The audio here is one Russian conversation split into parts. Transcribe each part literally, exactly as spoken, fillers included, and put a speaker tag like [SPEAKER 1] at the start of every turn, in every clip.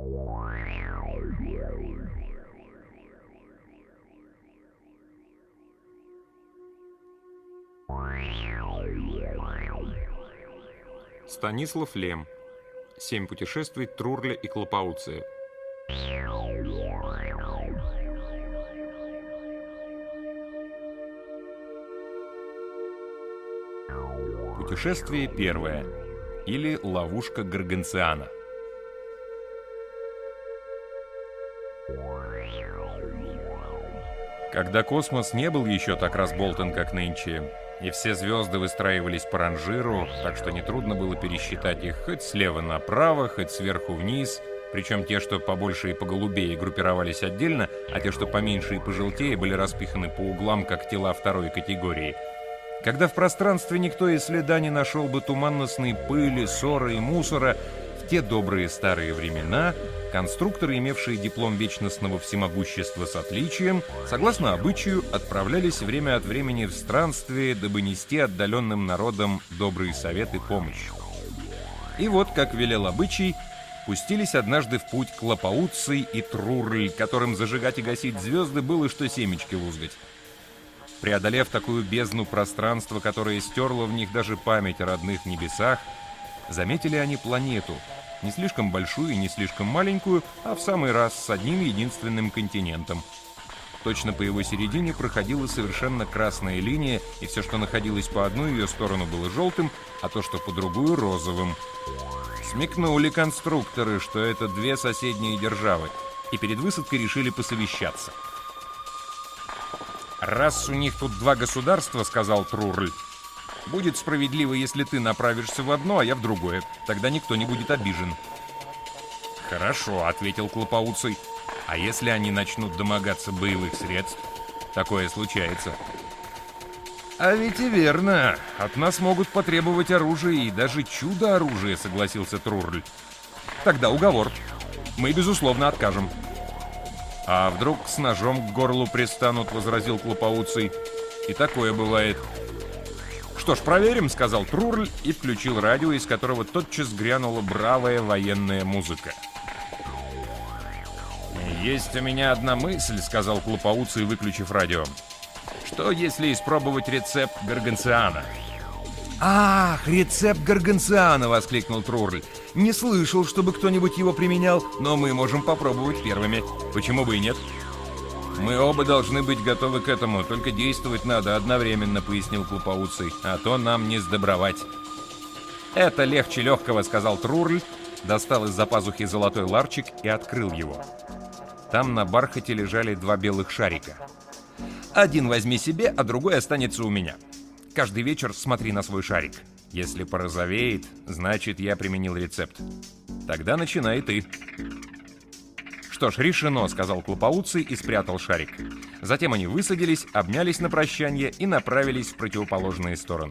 [SPEAKER 1] Станислав Лем. Семь путешествий Трурля и Клопауция. Путешествие первое. Или ловушка Гарганциана. Когда космос не был еще так разболтан, как нынче, и все звезды выстраивались по ранжиру, так что нетрудно было пересчитать их хоть слева направо, хоть сверху вниз, причем те, что побольше и поголубее, группировались отдельно, а те, что поменьше и пожелтее, были распиханы по углам, как тела второй категории. Когда в пространстве никто и следа не нашел бы туманностной пыли, ссора и мусора, в те добрые старые времена конструкторы, имевшие диплом вечностного всемогущества с отличием, согласно обычаю, отправлялись время от времени в странствие, дабы нести отдаленным народам добрый совет и помощь. И вот, как велел обычай, пустились однажды в путь Клопауций и Трурль, которым зажигать и гасить звезды было что семечки лузгать. Преодолев такую бездну пространства, которое стерло в них даже память о родных небесах, заметили они планету, не слишком большую и не слишком маленькую, а в самый раз с одним единственным континентом. Точно по его середине проходила совершенно красная линия, и все, что находилось по одну ее сторону, было желтым, а то, что по другую — розовым. Смекнули конструкторы, что это две соседние державы, и перед высадкой решили посовещаться. «Раз у них тут два государства, — сказал Трурль, — будет справедливо, если ты направишься в одно, а я в другое. Тогда никто не будет обижен». «Хорошо, — ответил Клопауций. — А если они начнут домогаться боевых средств? Такое случается». «А ведь и верно. От нас могут потребовать оружие, и даже чудо-оружие, — согласился Трурль. — Тогда уговор. Мы, безусловно, откажем». «А вдруг с ножом к горлу пристанут, — возразил Клопауций. — И такое бывает». «Что ж, проверим, — сказал Трурль и включил радио, из которого тотчас грянула бравая военная музыка. «Есть у меня одна мысль, — сказал Клопауций, выключив радио. — Что, если испробовать рецепт Гарганциана?» «Ах, рецепт Гарганциана! — воскликнул Трурль. — Не слышал, чтобы кто-нибудь его применял, но мы можем попробовать первыми. Почему бы и нет?» «Мы оба должны быть готовы к этому, только действовать надо одновременно, — пояснил Клопауций, — а то нам не сдобровать». «Это легче легкого, — сказал Трурль, достал из-за пазухи золотой ларчик и открыл его. Там на бархате лежали два белых шарика. «Один возьми себе, а другой останется у меня. Каждый вечер смотри на свой шарик. Если порозовеет, значит, я применил рецепт. Тогда начинай ты». «Что ж, решено, — сказал Клопауций и спрятал шарик. Затем они высадились, обнялись на прощанье и направились в противоположные стороны.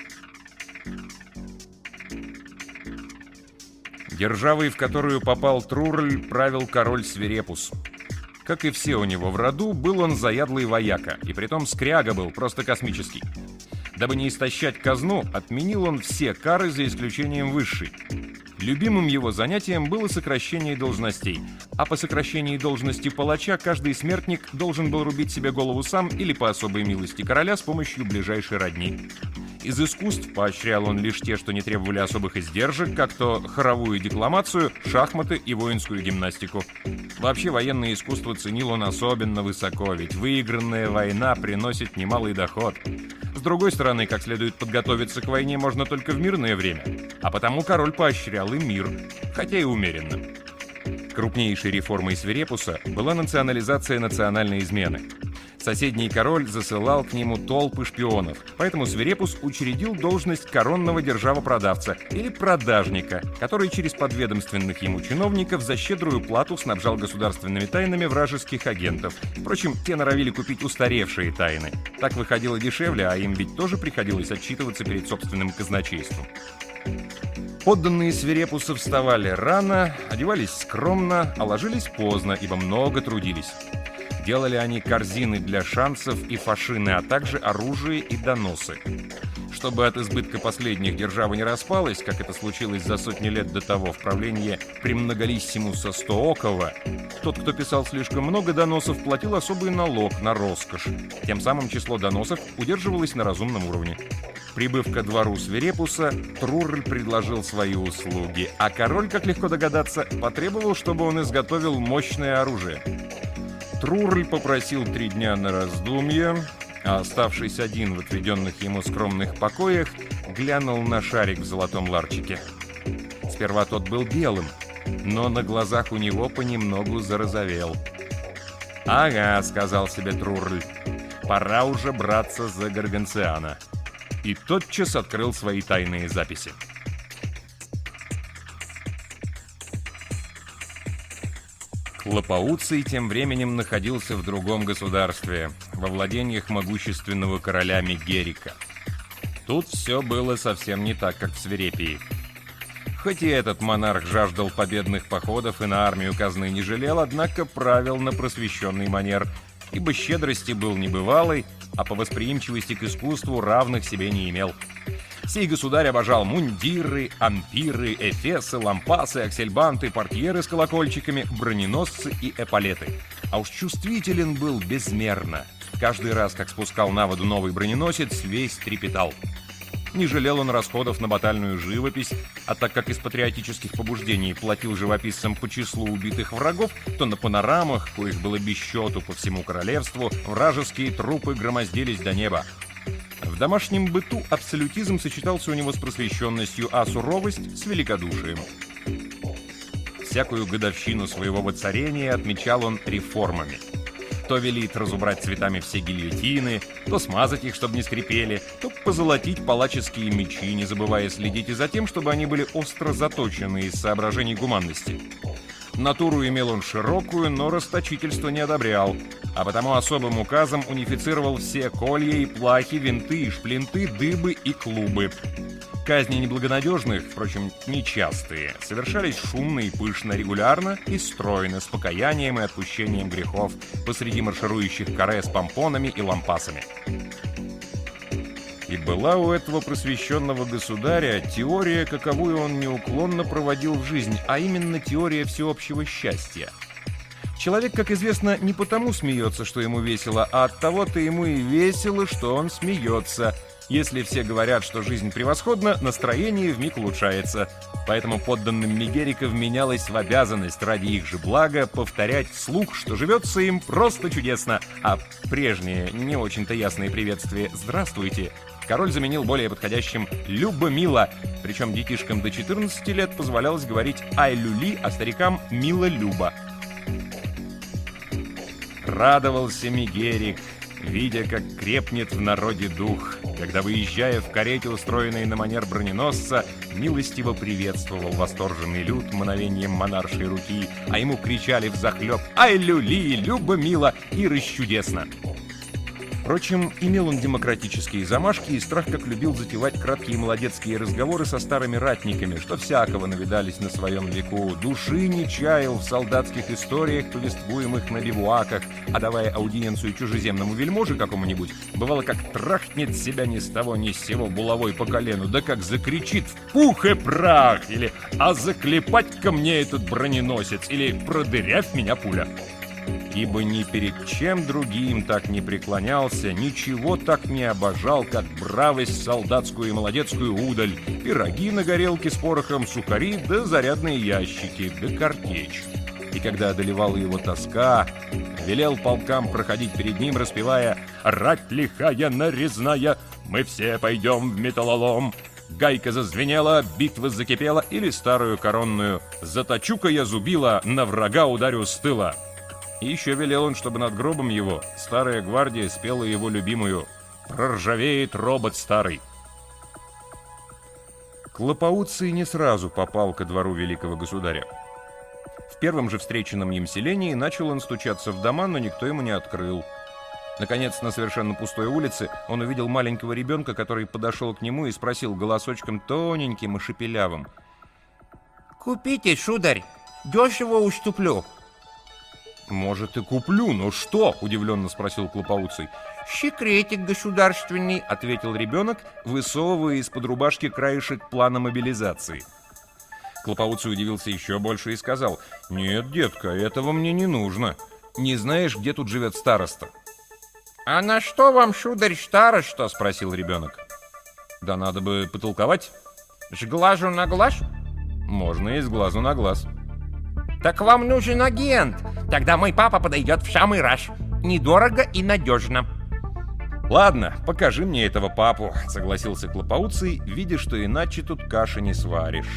[SPEAKER 1] Державой, в которую попал Трурль, правил король Свирепус. Как и все у него в роду, был он заядлый вояка, и притом скряга был, просто космический. Дабы не истощать казну, отменил он все кары за исключением высшей. Любимым его занятием было сокращение должностей, а по сокращении должности палача каждый смертник должен был рубить себе голову сам или по особой милости короля с помощью ближайшей родни. Из искусств поощрял он лишь те, что не требовали особых издержек, как то хоровую декламацию, шахматы и воинскую гимнастику. Вообще военное искусство ценил он особенно высоко, ведь выигранная война приносит немалый доход. С другой стороны, как следует подготовиться к войне можно только в мирное время, а потому король поощрял и мир, хотя и умеренно. Крупнейшей реформой Свирепуса была национализация национальной измены. Соседний король засылал к нему толпы шпионов, поэтому Свирепус учредил должность коронного державопродавца или продажника, который через подведомственных ему чиновников за щедрую плату снабжал государственными тайнами вражеских агентов. Впрочем, те норовили купить устаревшие тайны. Так выходило дешевле, а им ведь тоже приходилось отчитываться перед собственным казначейством. Подданные Свирепуса вставали рано, одевались скромно, а ложились поздно, ибо много трудились. Делали они корзины для шансов и фашины, а также оружие и доносы. Чтобы от избытка последних держава не распалась, как это случилось за сотни лет до того в правлении премноголиссимуса Стоокова, тот, кто писал слишком много доносов, платил особый налог на роскошь. Тем самым число доносов удерживалось на разумном уровне. Прибыв ко двору Свирепуса, Трурль предложил свои услуги, а король, как легко догадаться, потребовал, чтобы он изготовил мощное оружие. Трурль попросил три дня на раздумье, а оставшись один в отведенных ему скромных покоях, глянул на шарик в золотом ларчике. Сперва тот был белым, но на глазах у него понемногу зарозовел. «Ага», — сказал себе Трурль, — «пора уже браться за Гарганциана». И тотчас открыл свои тайные записи. Клопауций тем временем находился в другом государстве, во владениях могущественного короля Мегерика. Тут все было совсем не так, как в Свирепии. Хоть и этот монарх жаждал победных походов и на армию казны не жалел, однако правил на просвещенный манер, ибо щедрости был небывалой, а по восприимчивости к искусству равных себе не имел. Сей государь обожал мундиры, ампиры, эфесы, лампасы, аксельбанты, портьеры с колокольчиками, броненосцы и эполеты. А уж чувствителен был безмерно. Каждый раз, как спускал на воду новый броненосец, весь трепетал. Не жалел он расходов на батальную живопись, а так как из патриотических побуждений платил живописцам по числу убитых врагов, то на панорамах, коих было без счету по всему королевству, вражеские трупы громоздились до неба. В домашнем быту абсолютизм сочетался у него с просвещенностью, а суровость — с великодушием. Всякую годовщину своего воцарения отмечал он реформами. То велит разубрать цветами все гильотины, то смазать их, чтобы не скрипели, то позолотить палаческие мечи, не забывая следить и за тем, чтобы они были остро заточены из соображений гуманности. Натуру имел он широкую, но расточительство не одобрял, а потому особым указом унифицировал все колья и плахи, винты и шплинты, дыбы и клубы. Казни неблагонадежных, впрочем, нечастые, совершались шумно и пышно, регулярно и стройно, с покаянием и отпущением грехов, посреди марширующих каре с помпонами и лампасами. И была у этого просвещенного государя теория, каковую он неуклонно проводил в жизнь, а именно теория всеобщего счастья. Человек, как известно, не потому смеется, что ему весело, а от того-то ему и весело, что он смеется. Если все говорят, что жизнь превосходна, настроение вмиг улучшается. Поэтому подданным Мегерика вменялось в обязанность ради их же блага повторять вслух, что живется им просто чудесно, а прежние, не очень-то ясные приветствия «Здравствуйте» король заменил более подходящим «Любо-мило», причем детишкам до четырнадцати лет позволялось говорить «Ай-люли», а старикам «Мило-любо». Радовался Мегерик, видя, как крепнет в народе дух, когда, выезжая в карете, устроенной на манер броненосца, милостиво приветствовал восторженный люд мановением монаршей руки, а ему кричали взахлеб «Ай, люли, любо, мило и расчудесно!». Впрочем, имел он демократические замашки и страх как любил затевать краткие молодецкие разговоры со старыми ратниками, что всякого навидались на своем веку, души не чаял в солдатских историях, повествуемых на бивуаках, а давая аудиенцию чужеземному вельможе какому-нибудь, бывало, как трахнет себя ни с того ни с сего булавой по колену, да как закричит «В пух и прах!» или «А заклепать-ка мне этот броненосец!» или «Продырявь меня пуля!» Ибо ни перед чем другим так не преклонялся, ничего так не обожал, как бравость солдатскую и молодецкую удаль, пироги на горелке с порохом, сухари, да зарядные ящики, да картечь. И когда одолевала его тоска, велел полкам проходить перед ним, распевая «Рать лихая нарезная, мы все пойдем в металлолом». Гайка зазвенела, битва закипела, или старую коронную «Заточу-ка я зубила, на врага ударю с тыла». И еще велел он, чтобы над гробом его старая гвардия спела его любимую «Проржавеет робот старый». Клопауций не сразу попал ко двору великого государя. В первом же встреченном им селении начал он стучаться в дома, но никто ему не открыл. Наконец, на совершенно пустой улице он увидел маленького ребенка, который подошел к нему и спросил голосочком тоненьким и шепелявым:
[SPEAKER 2] «Купите, сударь, дешево уступлю».
[SPEAKER 1] «Может, и куплю, но что?» — удивленно спросил Клопауций. «Секретик государственный», — ответил ребенок, высовывая из-под рубашки краешек плана мобилизации. Клопауций удивился еще больше и сказал: «Нет, детка, этого мне не нужно. Не знаешь, где тут живет староста?» «А на что вам, сударь, староста?» — спросил ребенок. «Да надо бы потолковать». «С глазу на глаз?» «Можно и с глазу на глаз». «Так вам нужен агент. Тогда мой папа подойдет в самый раз. Недорого и надежно». «Ладно, покажи мне этого папу», — согласился Клопауций, видя, что иначе тут каши не сваришь.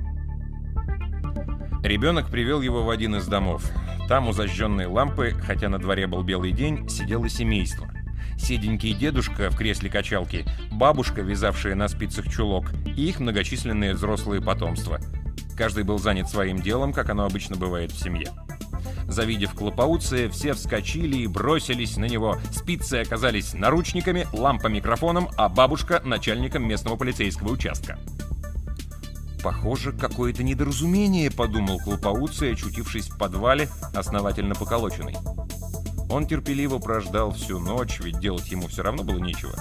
[SPEAKER 1] Ребенок привел его в один из домов. Там у зажженной лампы, хотя на дворе был белый день, сидело семейство. Седенький дедушка в кресле качалки, бабушка, вязавшая на спицах чулок, и их многочисленные взрослые потомства. Каждый был занят своим делом, как оно обычно бывает в семье. Завидев Клопауция, все вскочили и бросились на него. Спицы оказались наручниками, лампа микрофоном, а бабушка — начальником местного полицейского участка. «Похоже, какое-то недоразумение», — подумал Клопауций, очутившись в подвале, основательно поколоченный. Он терпеливо прождал всю ночь, ведь делать ему все равно было нечего.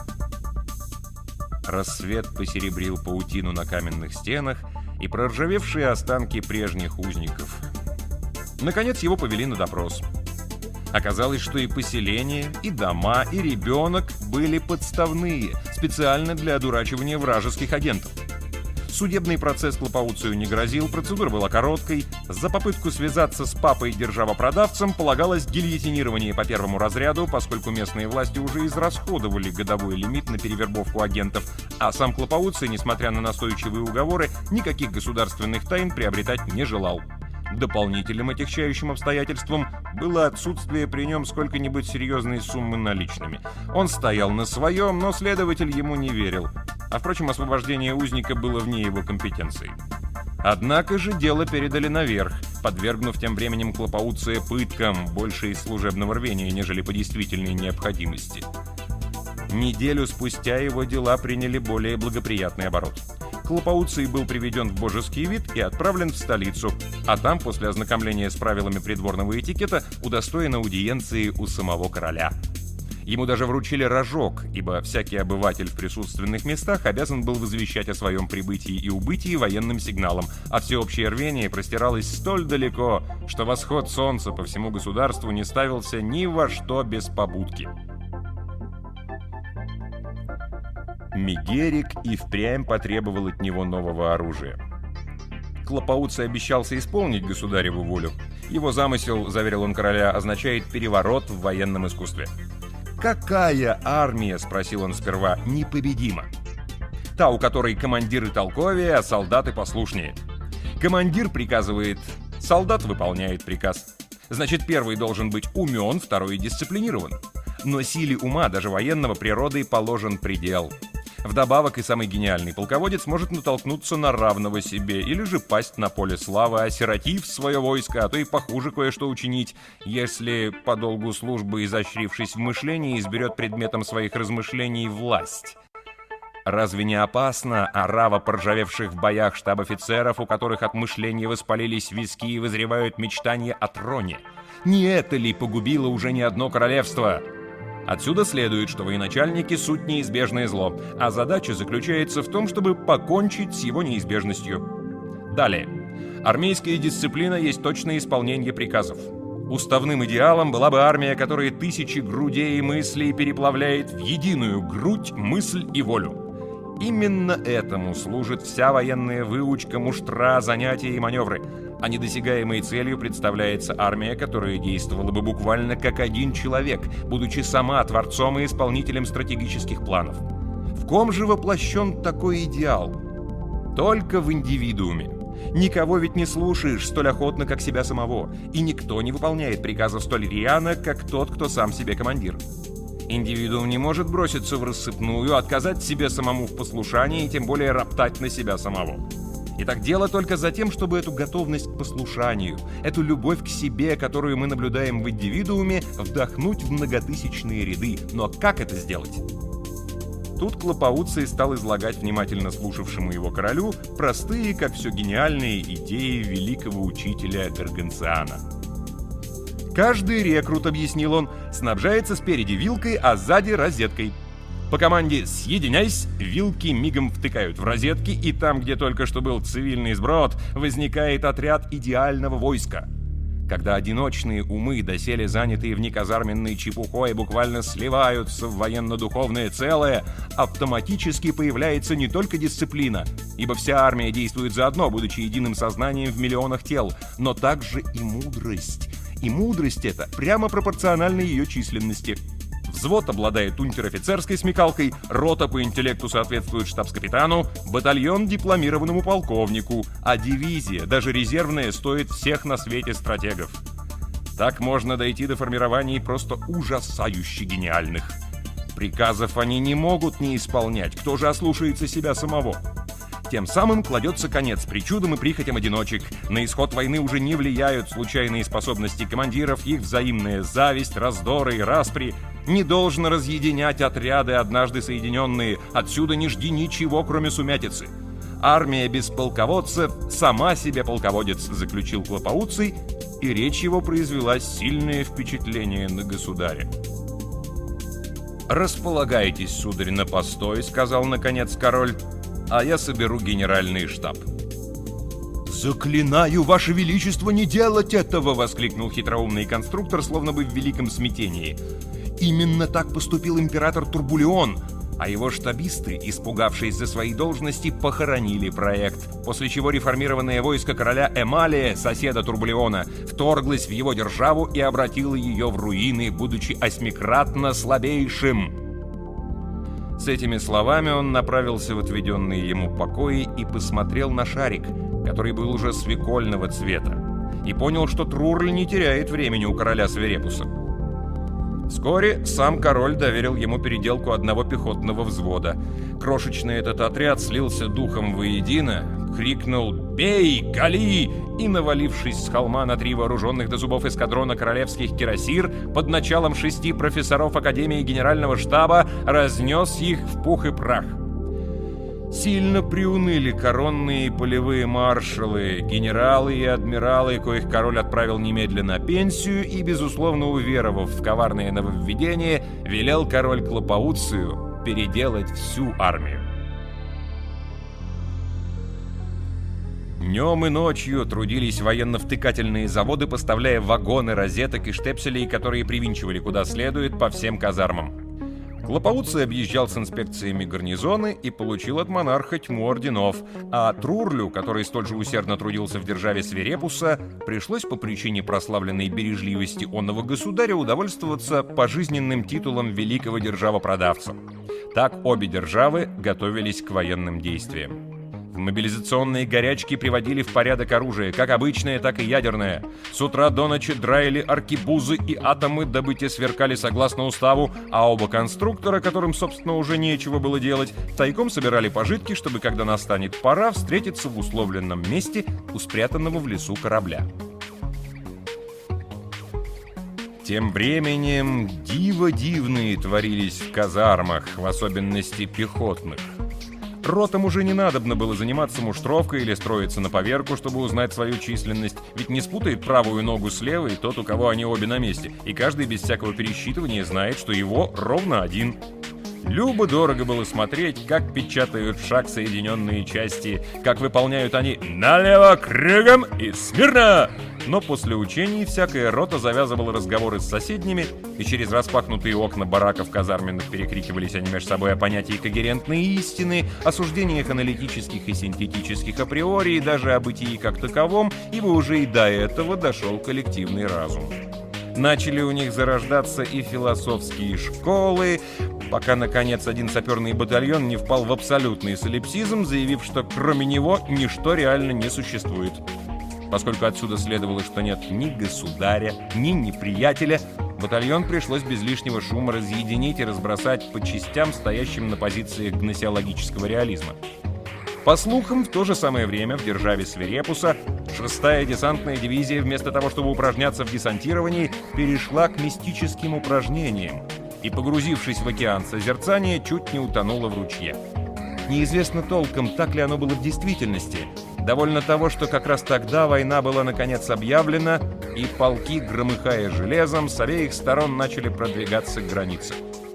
[SPEAKER 1] Рассвет посеребрил паутину на каменных стенах и проржавевшие останки прежних узников. Наконец его повели на допрос. Оказалось, что и поселение, и дома, и ребенок были подставные, специально для одурачивания вражеских агентов. Судебный процесс Клопауцию не грозил, процедура была короткой. За попытку связаться с папой-державопродавцем полагалось гильотинирование по первому разряду, поскольку местные власти уже израсходовали годовой лимит на перевербовку агентов, а сам Клопауций, несмотря на настойчивые уговоры, никаких государственных тайн приобретать не желал. Дополнительным отягчающим обстоятельством было отсутствие при нем сколько-нибудь серьезной суммы наличными. Он стоял на своем, но следователь ему не верил. А, впрочем, освобождение узника было вне его компетенции. Однако же дело передали наверх, подвергнув тем временем Клопауция пыткам, больше из служебного рвения, нежели по действительной необходимости. Неделю спустя его дела приняли более благоприятный оборот. Клопауций был приведен в божеский вид и отправлен в столицу, а там, после ознакомления с правилами придворного этикета, удостоен аудиенции у самого короля. Ему даже вручили рожок, ибо всякий обыватель в присутственных местах обязан был возвещать о своем прибытии и убытии военным сигналом, а всеобщее рвение простиралось столь далеко, что восход солнца по всему государству не ставился ни во что без побудки. Мегерик и впрямь потребовал от него нового оружия. Клопауций обещался исполнить государеву волю. Его замысел, заверил он короля, означает переворот в военном искусстве. «Какая армия?» — спросил он сперва. «Непобедима. Та, у которой командиры толковее, а солдаты послушнее. Командир приказывает, солдат выполняет приказ. Значит, первый должен быть умен, второй дисциплинирован. Но силе ума, даже военного, природой положен предел. Вдобавок и самый гениальный полководец может натолкнуться на равного себе или же пасть на поле славы, осиротив свое войско, а то и похуже кое-что учинить, если по долгу службы, изощрившись в мышлении, изберет предметом своих размышлений власть. Разве не опасно орава поржавевших в боях штаб-офицеров, у которых от мышления воспалились виски и вызревают мечтания о троне? Не это ли погубило уже не одно королевство? Отсюда следует, что военачальники — суть неизбежное зло, а задача заключается в том, чтобы покончить с его неизбежностью. Далее. Армейская дисциплина есть точное исполнение приказов. Уставным идеалом была бы армия, которая тысячи грудей и мыслей переплавляет в единую грудь, мысль и волю. Именно этому служит вся военная выучка, муштра, занятия и маневры. А недосягаемой целью представляется армия, которая действовала бы буквально как один человек, будучи сама творцом и исполнителем стратегических планов. В ком же воплощен такой идеал? Только в индивидууме. Никого ведь не слушаешь столь охотно, как себя самого, и никто не выполняет приказов столь рьяно, как тот, кто сам себе командир. Индивидуум не может броситься в рассыпную, отказать себе самому в послушании и тем более роптать на себя самого. Итак, дело только за тем, чтобы эту готовность к послушанию, эту любовь к себе, которую мы наблюдаем в индивидууме, вдохнуть в многотысячные ряды. Но как это сделать? Тут Клопауций стал излагать внимательно слушавшему его королю простые, как все гениальные, идеи великого учителя Гарганциана. Каждый рекрут, объяснил он, снабжается спереди вилкой, а сзади розеткой. По команде «Съединяйсь» вилки мигом втыкают в розетки, и там, где только что был цивильный сброд, возникает отряд идеального войска. Когда одиночные умы, доселе занятые внеказарменной чепухой, буквально сливаются в военно-духовное целое, автоматически появляется не только дисциплина, ибо вся армия действует заодно, будучи единым сознанием в миллионах тел, но также и мудрость. И мудрость эта прямо пропорциональна ее численности. Взвод обладает унтер-офицерской смекалкой, рота по интеллекту соответствует штабс-капитану, батальон — дипломированному полковнику, а дивизия, даже резервная, стоит всех на свете стратегов. Так можно дойти до формирования просто ужасающе гениальных. Приказов они не могут не исполнять, кто же ослушается себя самого? Тем самым кладется конец причудам и прихотям одиночек. На исход войны уже не влияют случайные способности командиров, их взаимная зависть, раздоры и распри. Не должно разъединять отряды, однажды соединенные. Отсюда не жди ничего, кроме сумятицы. Армия без полководца сама себе полководец, заключил Клопауций, и речь его произвела сильное впечатление на государя. «Располагайтесь, сударь, на постой», — сказал наконец король, «а я соберу генеральный штаб». «Заклинаю, ваше величество, не делать этого!» — воскликнул хитроумный конструктор, словно бы в великом смятении. «Именно так поступил император Турбулеон, а его штабисты, испугавшись за свои должности, похоронили проект, после чего реформированное войско короля Эмалия, соседа Турбулеона, вторглось в его державу и обратило ее в руины, будучи осьмикратно слабейшим». С этими словами он направился в отведенные ему покои и посмотрел на шарик, который был уже свекольного цвета, и понял, что Трурль не теряет времени у короля Свирепуса. Вскоре сам король доверил ему переделку одного пехотного взвода. Крошечный этот отряд слился духом воедино, крикнул «Бей! Кали!» и, навалившись с холма на три вооруженных до зубов эскадрона королевских кирасир, под началом шести профессоров Академии Генерального штаба разнес их в пух и прах. Сильно приуныли коронные и полевые маршалы, генералы и адмиралы, коих король отправил немедленно на пенсию, и, безусловно уверовав в коварное нововведение, велел король Клопауцию переделать всю армию. Днем и ночью трудились военно-втыкательные заводы, поставляя вагоны розеток и штепселей, которые привинчивали куда следует по всем казармам. Клопауций объезжал с инспекциями гарнизоны и получил от монарха тьму орденов, а Трурлю, который столь же усердно трудился в державе Свирепуса, пришлось по причине прославленной бережливости онного государя удовольствоваться пожизненным титулом великого державопродавца. Так обе державы готовились к военным действиям. В мобилизационные горячки приводили в порядок оружие, как обычное, так и ядерное. С утра до ночи драили аркебузы и атомы, дабы те сверкали согласно уставу, а оба конструктора, которым, собственно, уже нечего было делать, тайком собирали пожитки, чтобы, когда настанет пора, встретиться в условленном месте у спрятанного в лесу корабля. Тем временем диво дивные творились в казармах, в особенности пехотных. Ротам уже не надобно было заниматься муштровкой или строиться на поверку, чтобы узнать свою численность, ведь не спутает правую ногу с левой тот, у кого они обе на месте, и каждый без всякого пересчитывания знает, что его ровно один. Любо-дорого было смотреть, как печатают в шаг соединенные части, как выполняют они «налево кругом» и «смирно». Но после учений всякая рота завязывала разговоры с соседними, и через распахнутые окна бараков казарменных перекрикивались они между собой о понятии когерентной истины, о суждениях аналитических и синтетических априори, и даже о бытии как таковом, ибо уже и до этого дошел коллективный разум. Начали у них зарождаться и философские школы, пока, наконец, один саперный батальон не впал в абсолютный солипсизм, заявив, что кроме него ничто реально не существует. Поскольку отсюда следовало, что нет ни государя, ни неприятеля, батальон пришлось без лишнего шума разъединить и разбросать по частям, стоящим на позициях гносеологического реализма. По слухам, в то же самое время в державе Свирепуса шестая десантная дивизия, вместо того, чтобы упражняться в десантировании, перешла к мистическим упражнениям и, погрузившись в океан созерцания, чуть не утонула в ручье. Неизвестно толком, так ли оно было в действительности. Довольно того, что как раз тогда война была наконец объявлена, и полки, громыхая железом, с обеих сторон начали продвигаться к границе.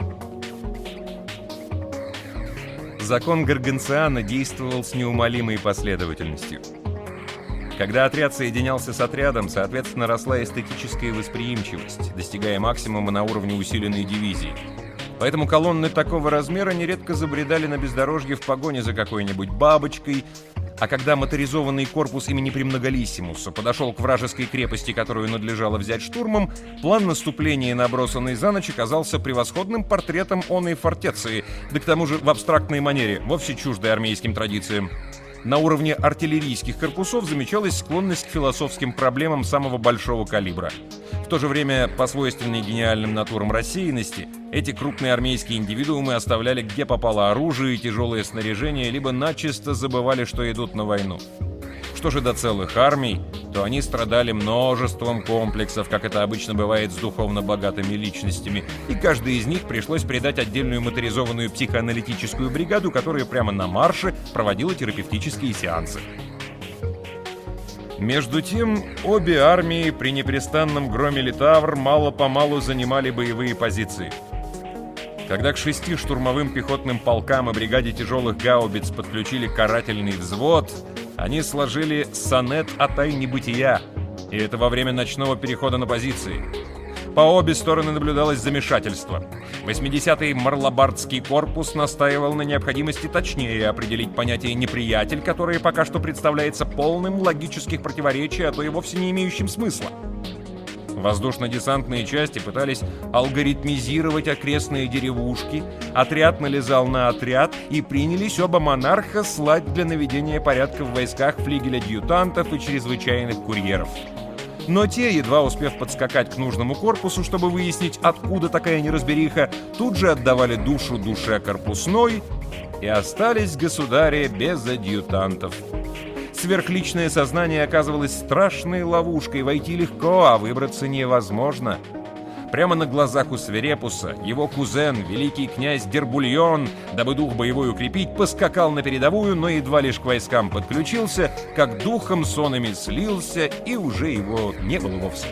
[SPEAKER 1] Закон Гарганциана действовал с неумолимой последовательностью. Когда отряд соединялся с отрядом, соответственно, росла эстетическая восприимчивость, достигая максимума на уровне усиленной дивизии. Поэтому колонны такого размера нередко забредали на бездорожье в погоне за какой-нибудь бабочкой, а когда моторизованный корпус имени Премноголиссимуса подошел к вражеской крепости, которую надлежало взять штурмом, план наступления, набросанный за ночь, оказался превосходным портретом оной фортеции, да к тому же в абстрактной манере, вовсе чуждой армейским традициям. На уровне артиллерийских корпусов замечалась склонность к философским проблемам самого большого калибра. В то же время, по свойственной гениальным натурам рассеянности, эти крупные армейские индивидуумы оставляли где попало оружие и тяжелое снаряжение, либо начисто забывали, что идут на войну. Что же до целых армий, то они страдали множеством комплексов, как это обычно бывает с духовно богатыми личностями, и каждой из них пришлось придать отдельную моторизованную психоаналитическую бригаду, которая прямо на марше проводила терапевтические сеансы. Между тем, обе армии при непрестанном громе Литавр мало-помалу занимали боевые позиции. Когда к шести штурмовым пехотным полкам и бригаде тяжелых гаубиц подключили карательный взвод, они сложили сонет о тайне бытия, и это во время ночного перехода на позиции. По обе стороны наблюдалось замешательство. восьмидесятый Марлабардский корпус настаивал на необходимости точнее определить понятие «неприятель», которое пока что представляется полным логических противоречий, а то и вовсе не имеющим смысла. Воздушно-десантные части пытались алгоритмизировать окрестные деревушки, отряд налезал на отряд, и принялись оба монарха слать для наведения порядка в войсках флигель-адъютантов и чрезвычайных курьеров. Но те, едва успев подскакать к нужному корпусу, чтобы выяснить, откуда такая неразбериха, тут же отдавали душу душе корпусной и остались, государи, без адъютантов. Сверхличное сознание оказывалось страшной ловушкой, войти легко, а выбраться невозможно. Прямо на глазах у Свирепуса его кузен, великий князь Дербульон, дабы дух боевой укрепить, поскакал на передовую, но едва лишь к войскам подключился, как духом сонами слился, и уже его не было вовсе.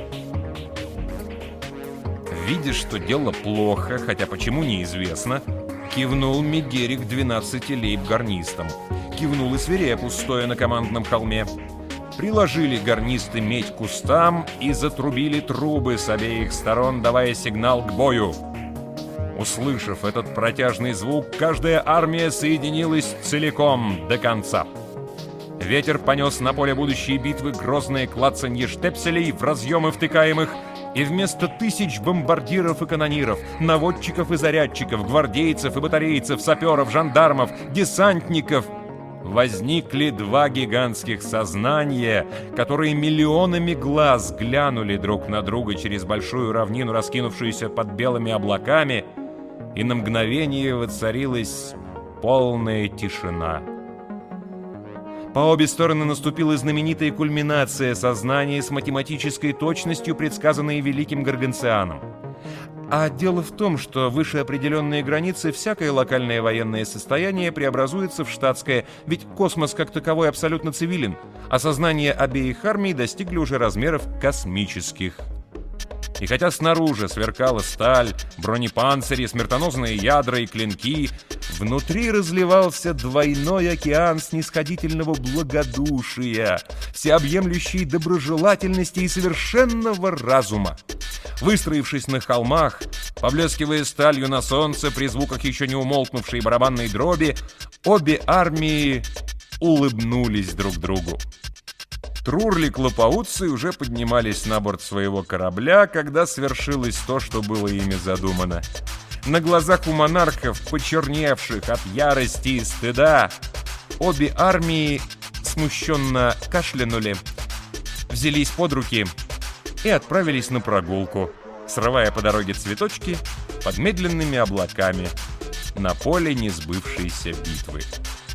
[SPEAKER 1] Видя, что дело плохо, хотя почему неизвестно, кивнул Мегерик двенадцати лейб-гарнистам. Кивнул и Свирепус, стоя на командном холме. Приложили гарнисты медь к кустам и затрубили трубы с обеих сторон, давая сигнал к бою. Услышав этот протяжный звук, каждая армия соединилась целиком до конца. Ветер понес на поле будущей битвы грозное клацанье штепселей в разъемы втыкаемых, и вместо тысяч бомбардиров и канониров, наводчиков и зарядчиков, гвардейцев и батарейцев, саперов, жандармов, десантников возникли два гигантских сознания, которые миллионами глаз глянули друг на друга через большую равнину, раскинувшуюся под белыми облаками, и на мгновение воцарилась полная тишина. По обе стороны наступила знаменитая кульминация сознания с математической точностью, предсказанной великим Гарганцианом. А дело в том, что выше определенные границы всякое локальное военное состояние преобразуется в штатское, ведь космос как таковой абсолютно цивилен, а сознания обеих армий достигли уже размеров космических. И хотя снаружи сверкала сталь, бронепанцири, смертоносные ядра и клинки, внутри разливался двойной океан снисходительного благодушия, всеобъемлющей доброжелательности и совершенного разума. Выстроившись на холмах, поблескивая сталью на солнце при звуках еще не умолкнувшей барабанной дроби, обе армии улыбнулись друг другу. Трурлик-лопоутцы уже поднимались на борт своего корабля, когда свершилось то, что было ими задумано. На глазах у монархов, почерневших от ярости и стыда, обе армии смущенно кашлянули, взялись под руки и отправились на прогулку, срывая по дороге цветочки под медленными облаками на поле несбывшейся битвы.